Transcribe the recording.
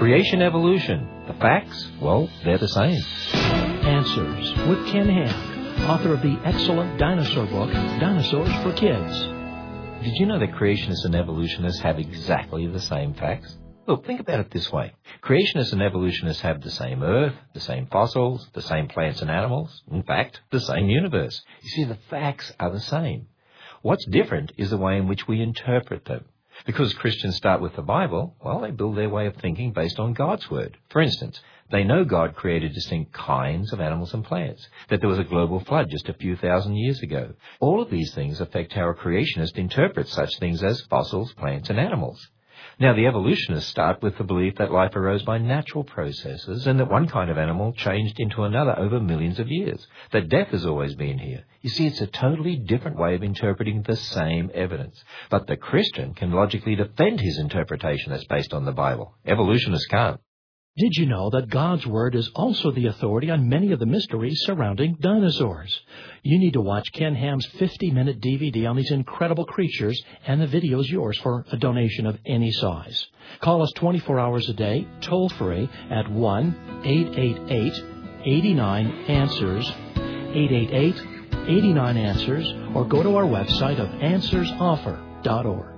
Creation evolution. The facts, well, they're the same. Answers with Ken Ham, author of the excellent dinosaur book, Dinosaurs for Kids. Did you know that creationists and evolutionists have exactly the same facts? Look, think about it this way. Creationists and evolutionists have the same Earth, the same fossils, the same plants and animals, in fact, the same universe. You see, the facts are the same. What's different is the way in which we interpret them. Because Christians start with the Bible, well, they build their way of thinking based on God's Word. For instance, they know God created distinct kinds of animals and plants, that there was a global flood just a few thousand years ago. All of these things affect how a creationist interprets such things as fossils, plants, and animals. Now, the evolutionists start with the belief that life arose by natural processes and that one kind of animal changed into another over millions of years, that death has always been here. You see, it's a totally different way of interpreting the same evidence. But the Christian can logically defend his interpretation that's based on the Bible. Evolutionists can't. Did you know that God's Word is also the authority on many of the mysteries surrounding dinosaurs? You need to watch Ken Ham's 50-minute DVD on these incredible creatures, and the video is yours for a donation of any size. Call us 24 hours a day, toll-free, at 1-888-89-ANSWERS, 888-89-ANSWERS, or go to our website of AnswersOffer.org.